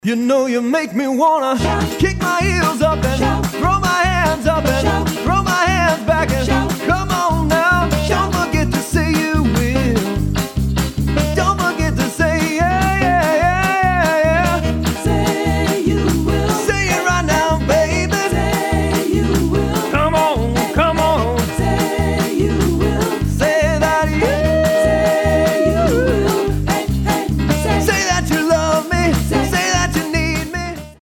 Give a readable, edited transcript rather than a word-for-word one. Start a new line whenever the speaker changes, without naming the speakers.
You know you make me wanna kick my heels up and throw my hands up and throw my hands back and